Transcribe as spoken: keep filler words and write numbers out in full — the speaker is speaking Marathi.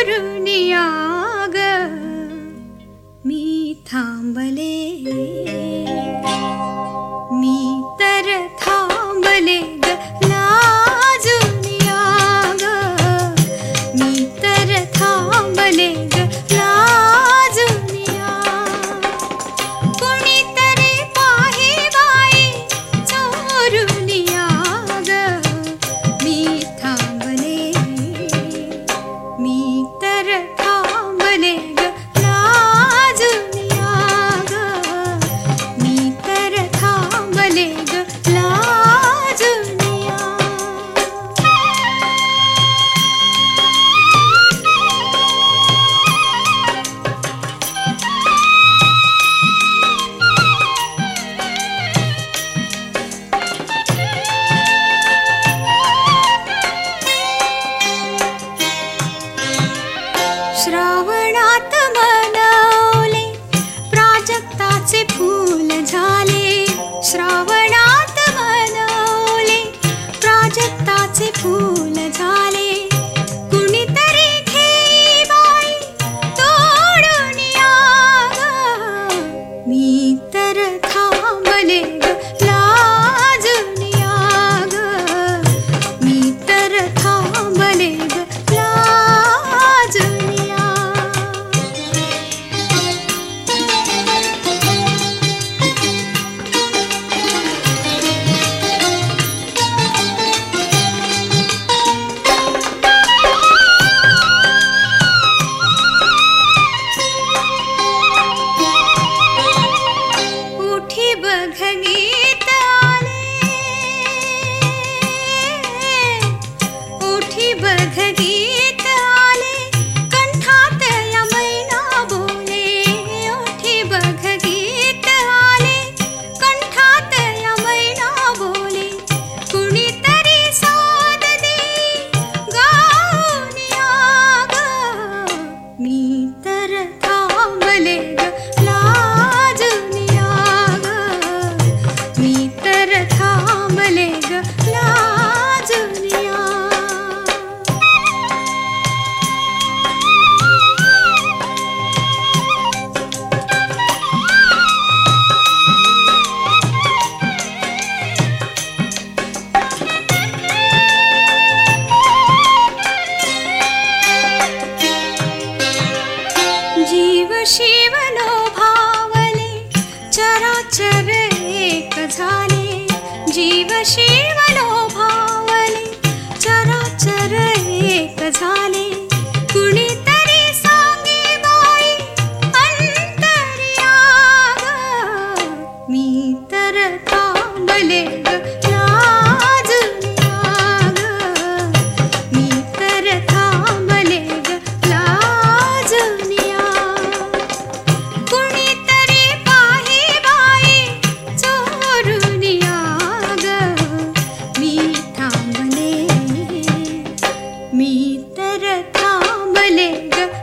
चोरुनिया ग मी थांबले, मी तर थांबले ग लाजुनिया ग मी तर थांबले ग लाजुनिया. कुणीतरी पाही बाई चोरुनिया ग मी थांबले, मी तर थांबले ग लाजुनिया ग मी तर थांबले ग लाजुनिया. श्रावणात मनवले प्राजक्ताचे फूल झाले, श्रावणात मनवले प्राजक्ताचे फूल झाले. कुणीतरी घेई बाई तोडुनिया ग मी तर थांबले ग लाजुनिया ग मी तर थांबले ग लाजुनिया. उठी बघ गीत आले, उठी बघ गीत आले कंठात या मैना बोले. उठी बघ गीत आले कंठात या मैना बोले. कुणीतरी साद देई गाऊनिया ग मी तर थांबले ग लाजुनिया ग मी तर थांबले ग लाजुनिया. जीव शिव लोभावले चराचर एक झाले, जीव शिव लोभावले चराचर एक झाले. कुणीतरी सांगे बाई अंतरिया ग मी तर थांबले ग लाजुनिया ग मी तर थांबले ग लाजुनिया. कुणीतरी पाही बाई चोरुनिया ग मी थांबले, मी तर थांबले ग